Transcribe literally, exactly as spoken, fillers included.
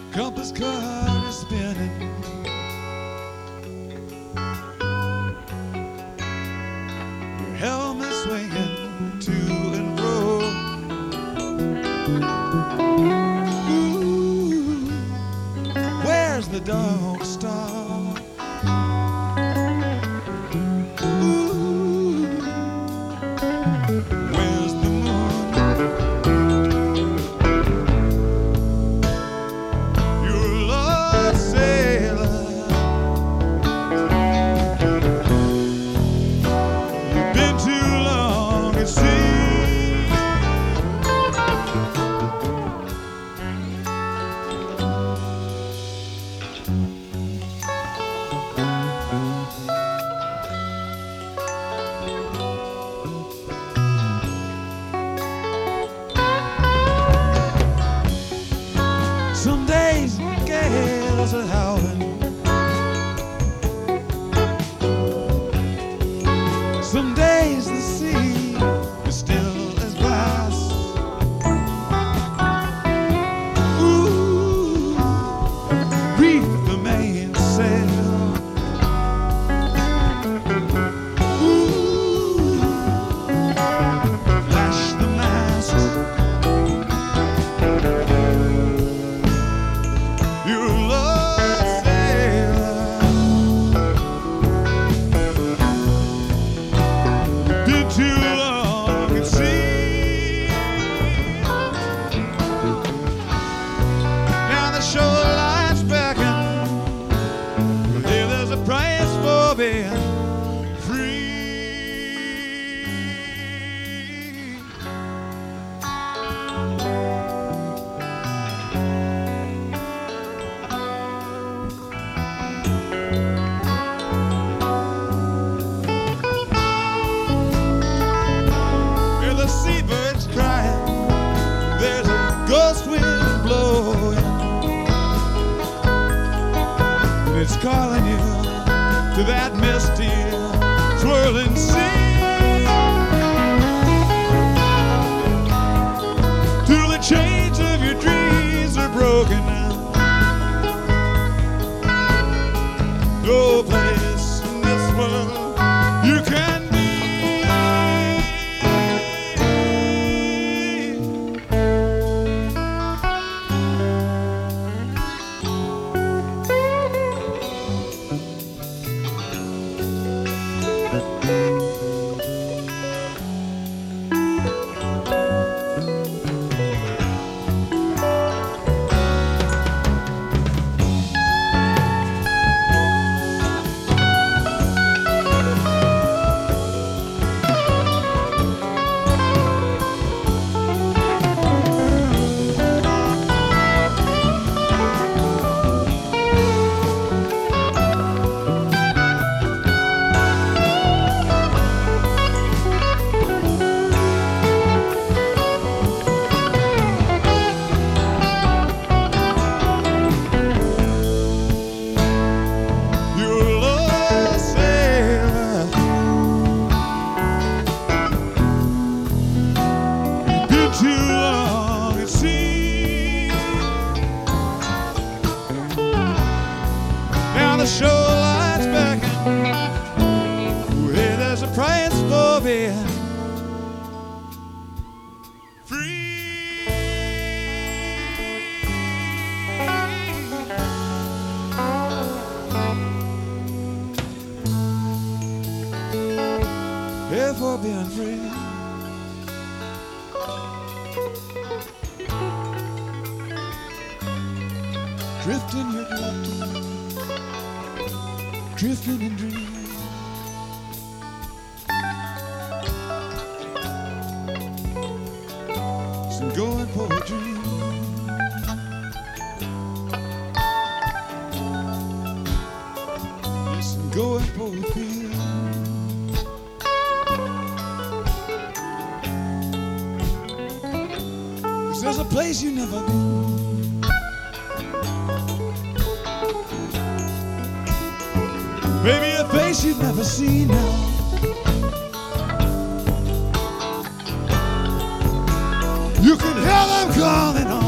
compass card is spinning. Your helmet swinging to and fro. Ooh, where's the dog star? Ooh, where's the moon? Your lost sailor. You've been too long at sea. Some days gales are howling. Some days the sea is still as glass. Ooh, reef the mainsail. Ooh, lash the mast. You lost sailor, been too long at sea. Now the shoreline's beckon. Hey, there's a price for being free. Hear the seabirds crying. There's a ghost wind blowing. And it's calling you to that misty, swirling sea. Till the chains of your dreams are broken now. No place in this world you can be. Your lost sailor, been too long at sea. Now the shoreline's beckoning. Hey, there's a price for being free. Yeah, for being free. Drifting, you're drifting, drifting in dreams. Some going poetry. Yes, some going poetry. There's a place you've never been. Maybe a face you've never seen now. You can hear them calling on.